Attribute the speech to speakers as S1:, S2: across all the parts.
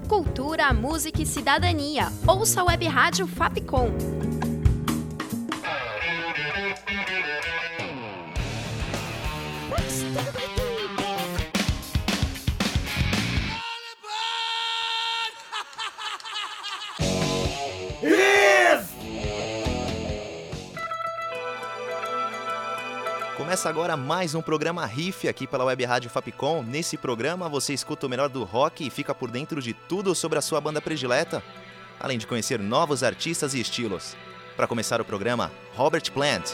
S1: Cultura, música e cidadania. Ouça a Web Rádio Fapcom.
S2: Começa agora mais um programa Riff aqui pela Web Rádio Fapcom. Nesse programa você escuta o melhor do rock e fica por dentro de tudo sobre a sua banda predileta, além de conhecer novos artistas e estilos. Para começar o programa, Robert Plant.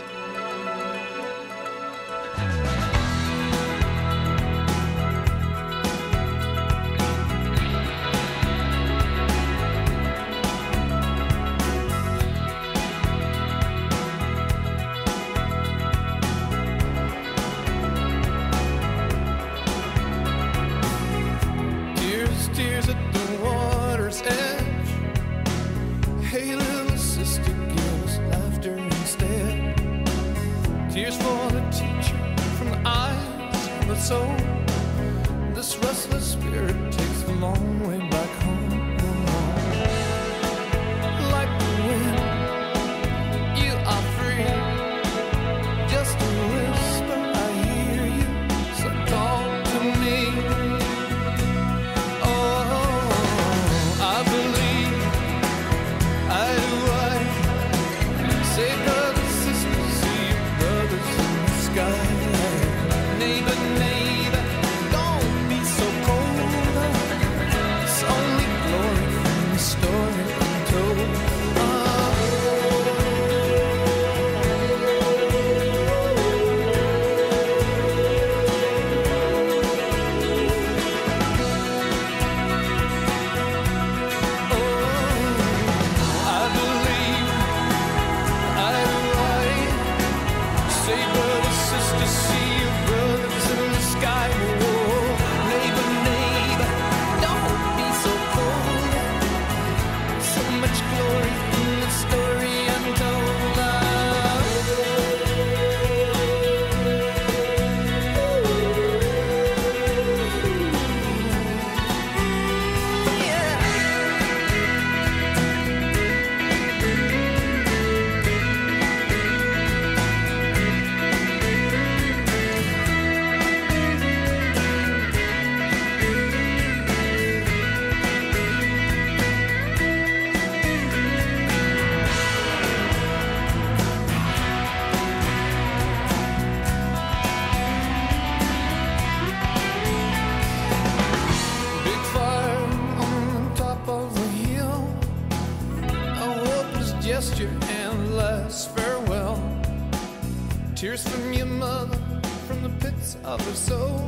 S3: Tears from your mother, from the pits of her soul.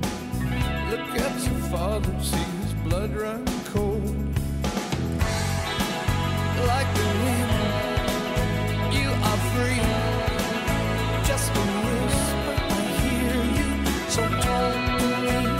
S3: Look at your father, see his blood run cold. Like the wind, you are free. Just a whisper, I hear you, so talk to me.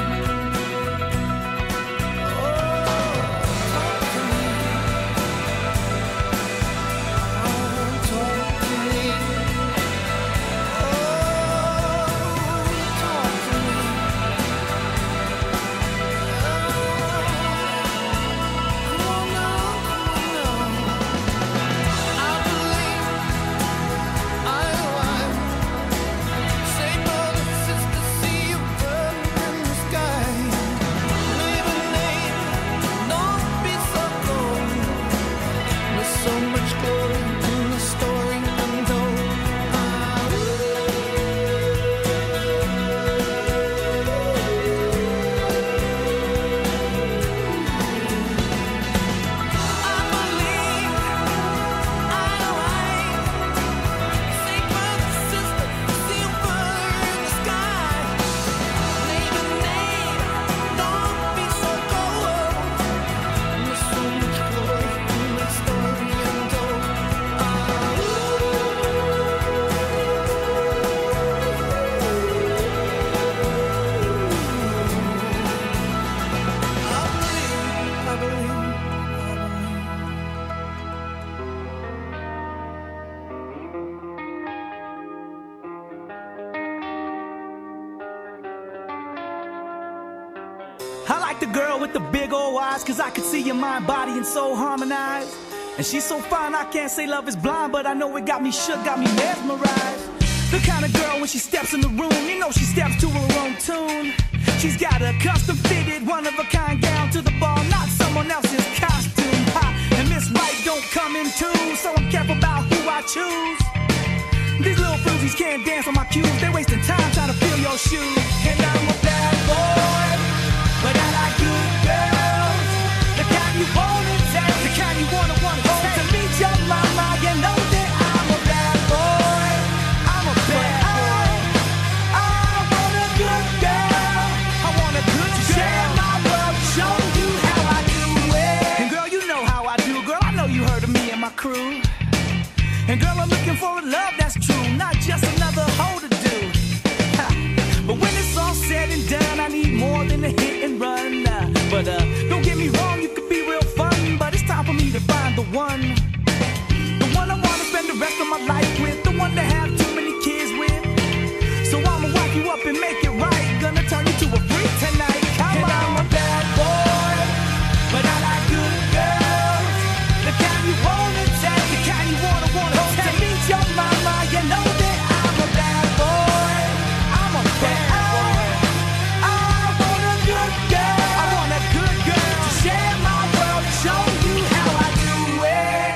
S4: I like the girl with the big old eyes, eyes, cause I could see your mind, body, and soul harmonized. And she's so fine, I can't say love is blind, but I know it got me shook, got me mesmerized. The kind of girl when she steps in the room, you know she steps to her own tune. She's got a custom fitted, one-of-a-kind gown to the ball, not someone else's costume. Ha! And Miss Right don't come in tune, so I'm careful about who I choose. These little fruities can't dance on my cues, they're wasting time trying to fill your shoes. And I'm a bad boy, but I like good girls. The kind you wanna take, the kind you wanna take. To meet your mama, you know that I'm a bad boy. I'm a bad boy. I want a good girl. I want a good girl. Share my world, show you how I do it. And girl, you know how I do. Girl, I know you heard of me and my crew. And girl, I'm looking for a love that's true, not just another hoe to do. Ha. But when it's all said and done, I need more than a hit and run. But don't get me wrong, you could be real fun, but it's time for me to find the one. The one I wanna spend the rest of my life with, the one to have too many kids with. So I'ma wipe you up and make it right, gonna turn you to a freak tonight. Come on. I'm a bad boy, but I like good girls. The kind you wanna take, the kind you wanna take. To meet your mama, you know that I'm a bad boy. I'm a bad boy. I want a good girl. I want a good girl to share my world, show you how I do it.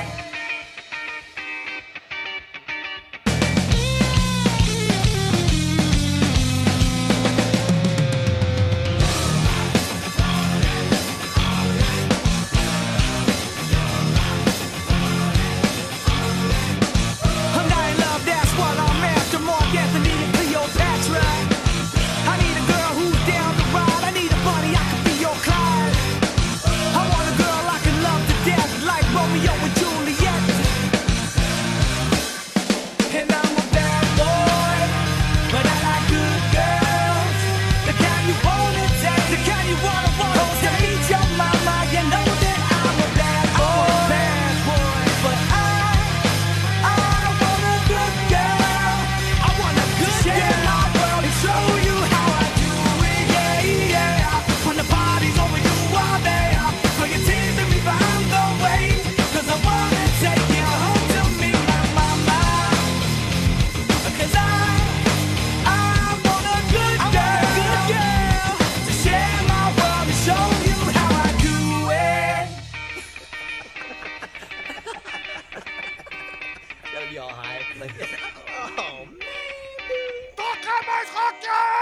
S4: And I love, that's what I'm after. Mark Anthony and Cleopatra. I need a girl who's down to ride. I need a buddy, I could be your Clyde. I want a girl I can love to death, like Romeo and Juliet. And I'm a bad boy, but I like good girls. The kind you wanna take, the kind you wanna take. To meet your mama, you know that I'm a bad boy. But I want a good girl. I want a good girl. Share my world and show you how I do it. Yeah, yeah. When the party's over, you are there. So you're teasing me, but I'm the way. 'Cause I wanna take you home to me, my mama. 'Cause I want a good girl to share my world and show you how I do it.
S5: Gotta be all high. Like, oh man.
S3: Toca mais rock!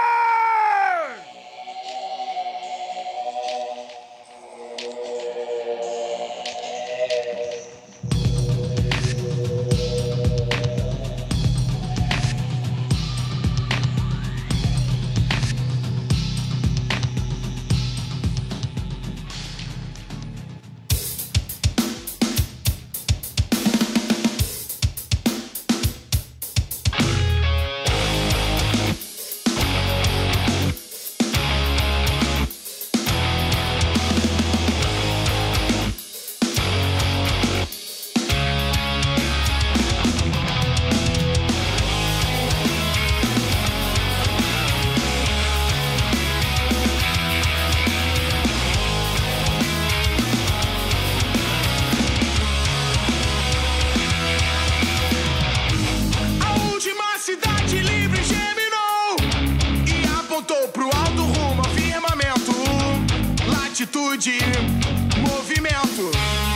S3: A última cidade livre germinou e apontou pro alto rumo ao firmamento. Latitude, movimento.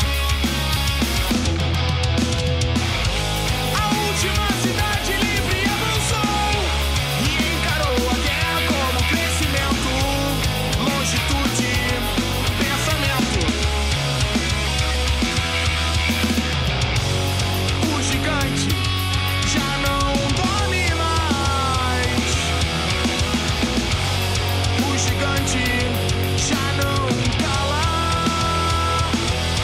S3: A última cidade livre avançou e encarou a guerra como crescimento. Longitude, pensamento. O gigante já não dorme mais. O gigante já não tá lá.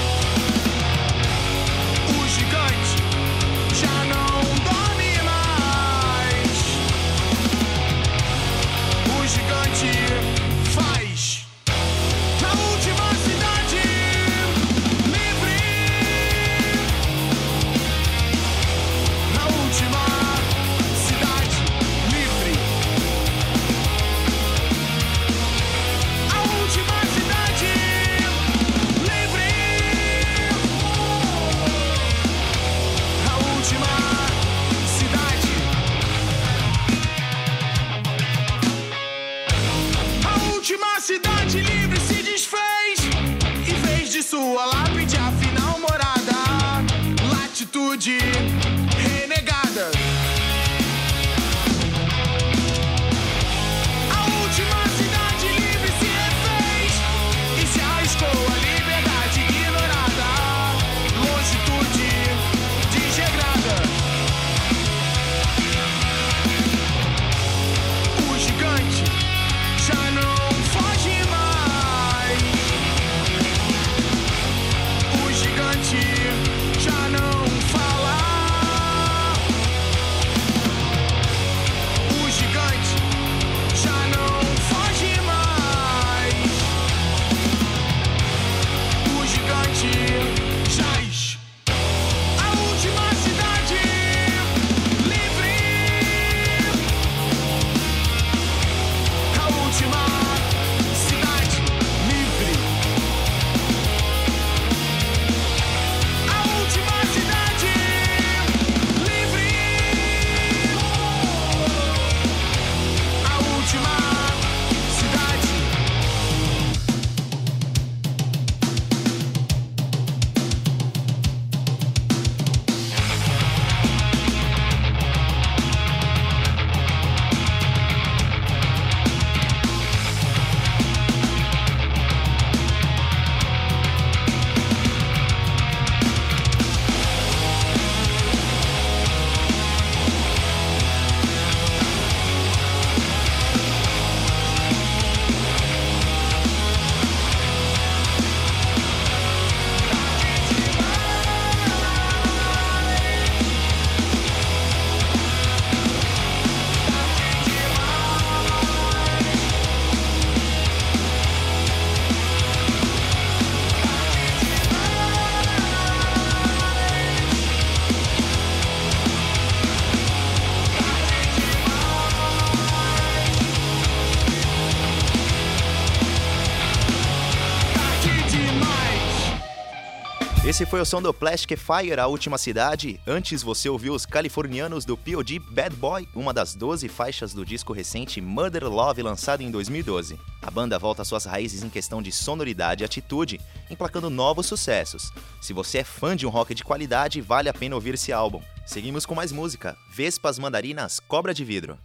S2: Esse foi o som do Plastic Fire, A Última Cidade. Antes você ouviu os californianos do POD Bad Boy, uma das 12 faixas do disco recente Murder Love, lançado em 2012. A banda volta às suas raízes em questão de sonoridade e atitude, emplacando novos sucessos. Se você é fã de um rock de qualidade, vale a pena ouvir esse álbum. Seguimos com mais música. Vespas Mandarinas, Cobra de Vidro.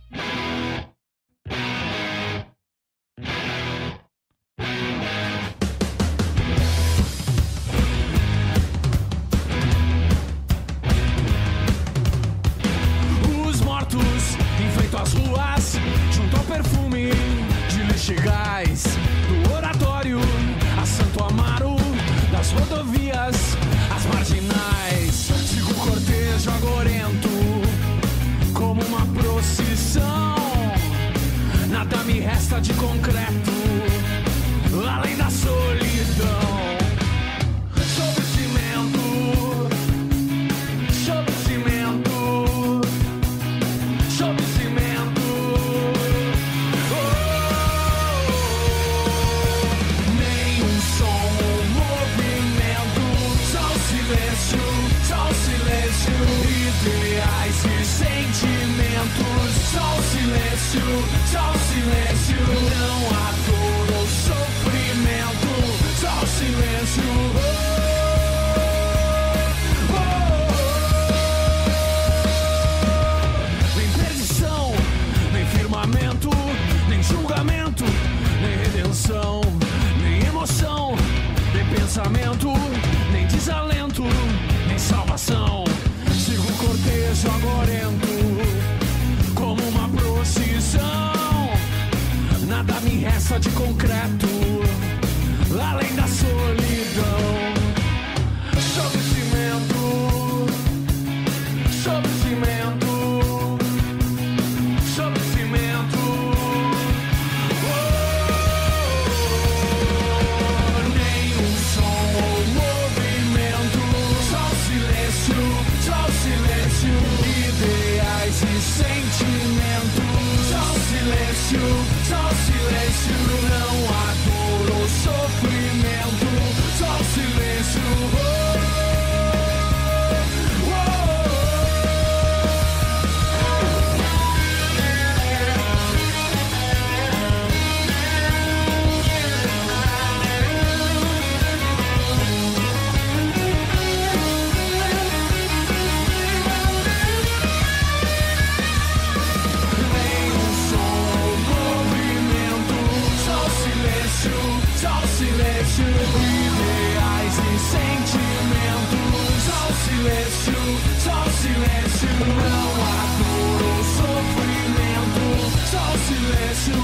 S4: As ruas, junto ao perfume de lixo e gás do oratório a Santo Amaro, das rodovias às marginais. Sigo o cortejo agorento como uma procissão. Nada me resta de concreto além da solidão. Sobre o cimento, sobre o cimento, sobre o cimento. Ideais e sentimentos, só o silêncio, só o silêncio. Não há dor ou sofrimento, só o silêncio. Nem perdição, nem firmamento, nem julgamento, nem redenção, nem emoção, nem pensamento, nem desalento, nem salvação. Sigo o cortejo agorento como uma procissão. Nada me resta de concreto além da solidão. Sobre o cimento, sobre o cimento, sobre o cimento. Nenhum som ou movimento, só o silêncio. Ideais e sentimentos, só o silêncio, só o silêncio. Não há dor ou sofrimento, só o silêncio. Ideais e sentimentos, só o silêncio, só o silêncio. Não há dor ou sofrimento, só o silêncio.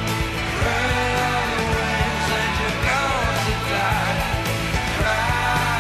S3: Cry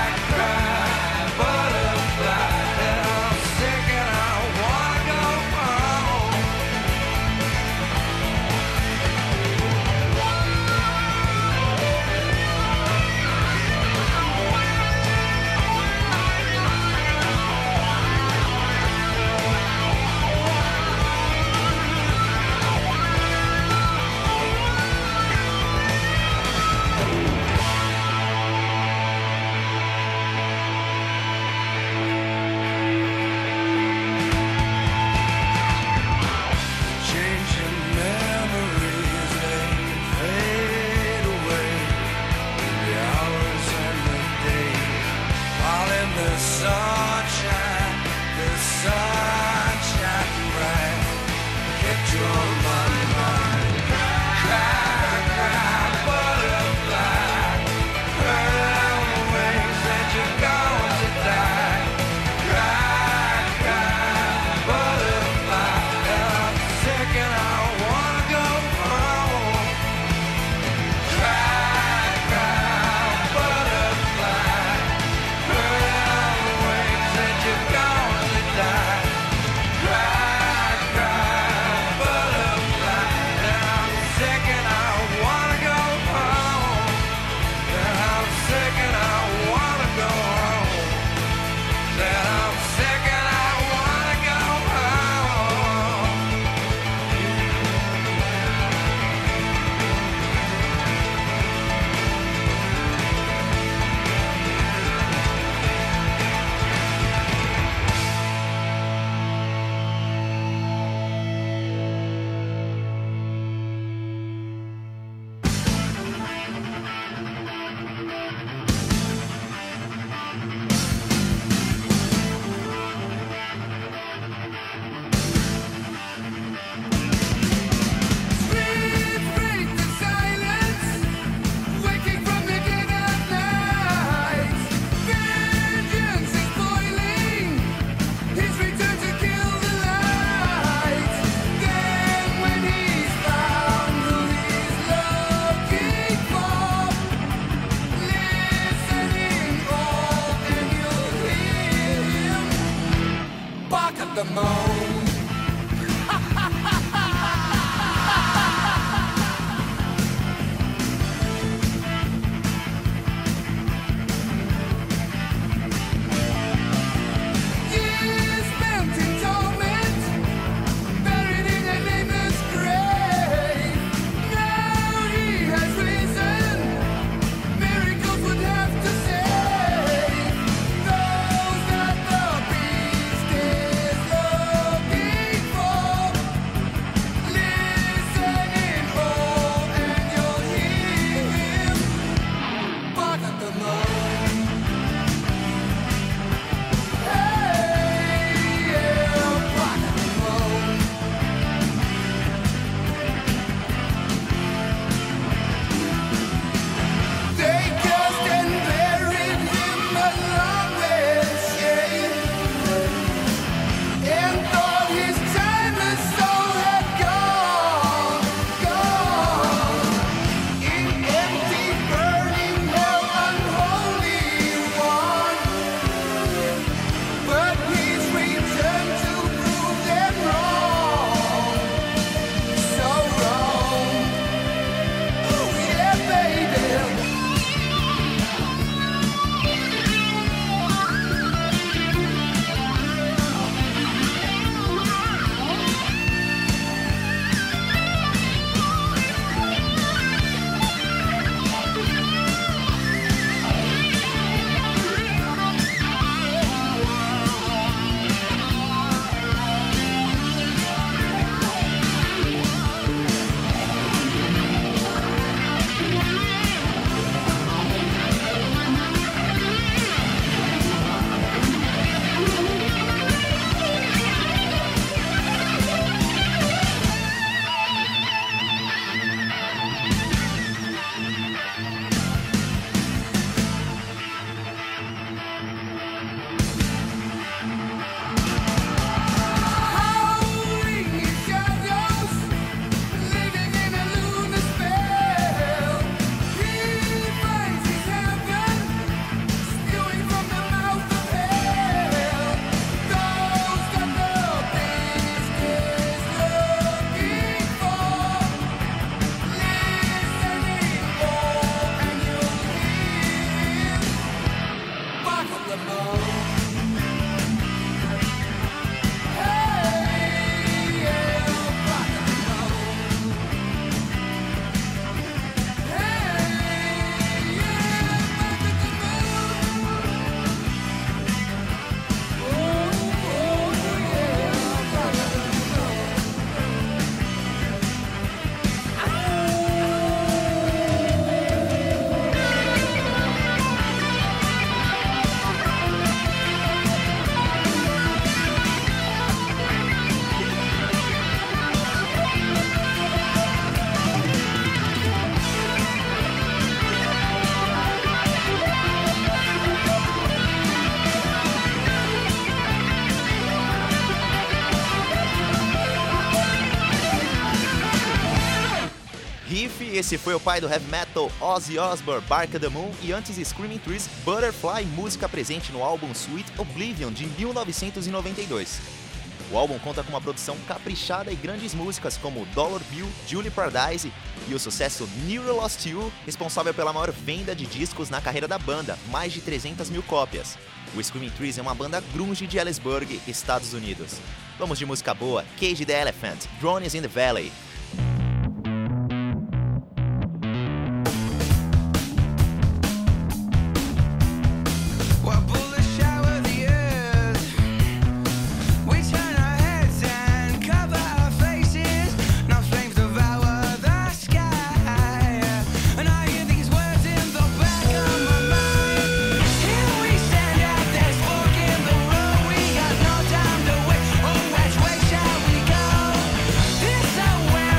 S2: E esse foi o pai do heavy metal, Ozzy Osbourne, Bark at the Moon, e antes Screaming Trees, Butterfly, música presente no álbum Sweet Oblivion de 1992. O álbum conta com uma produção caprichada e grandes músicas como Dollar Bill, Julie Paradise e o sucesso Never Lost You, responsável pela maior venda de discos na carreira da banda, mais de 300 mil cópias. O Screaming Trees é uma banda grunge de Ellisburg, Estados Unidos. Vamos de música boa, Cage the Elephant, Drones in the Valley.
S3: This away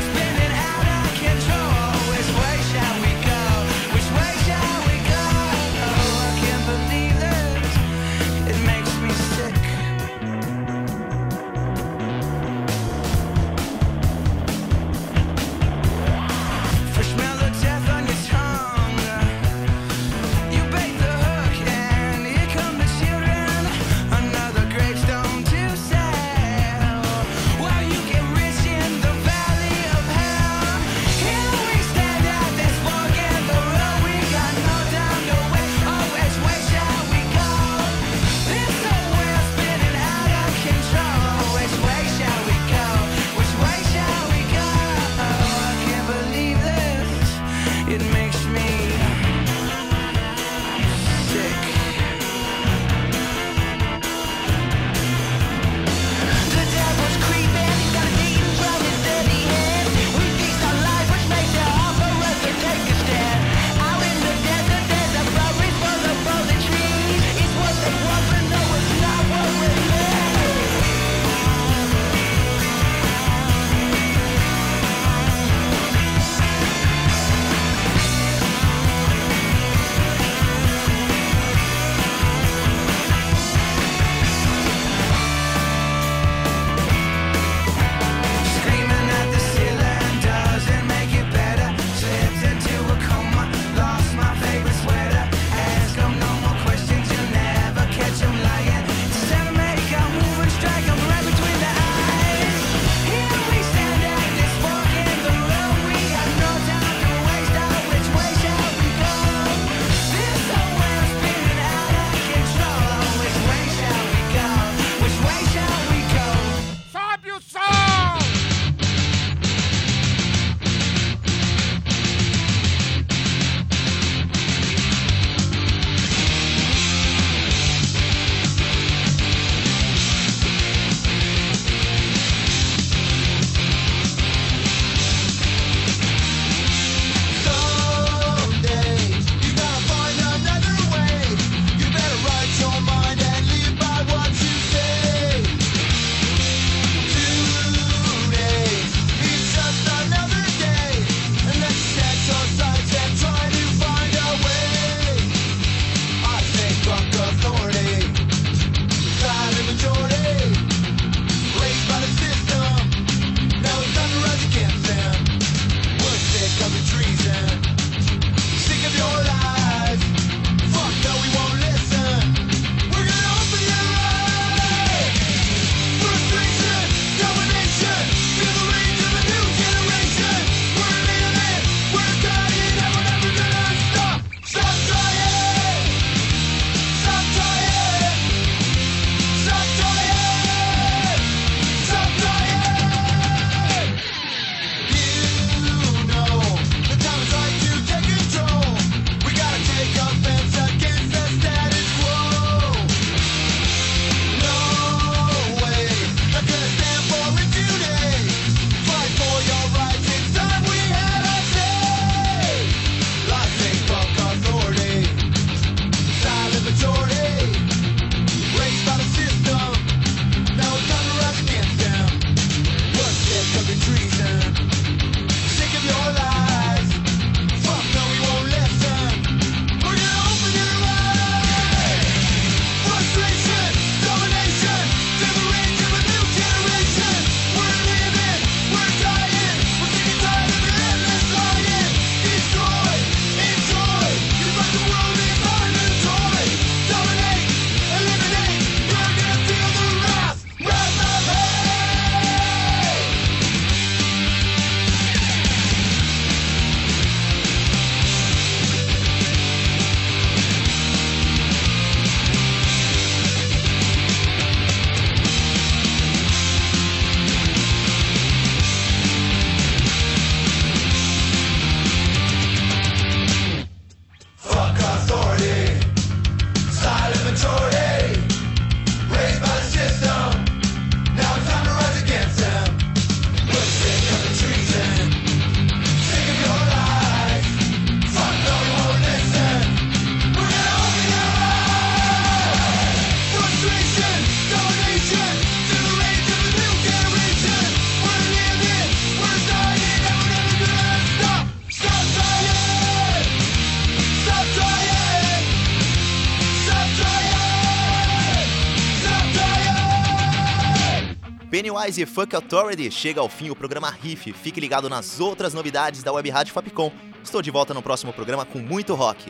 S2: Pennywise e Funk Authority, chega ao fim o programa Riff. Fique ligado nas outras novidades da Web Rádio Fapcom. Estou de volta no próximo programa com muito rock.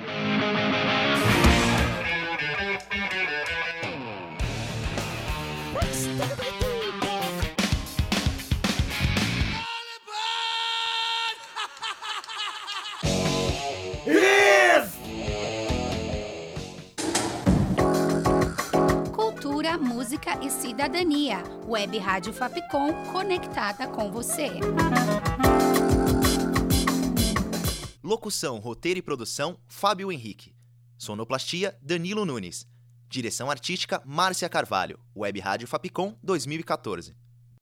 S1: Cultura, música e cidadania. Web Rádio Fapcom, conectada com você.
S2: Locução, roteiro e produção, Fábio Henrique. Sonoplastia, Danilo Nunes. Direção artística, Márcia Carvalho. Web Rádio Fapcom 2014.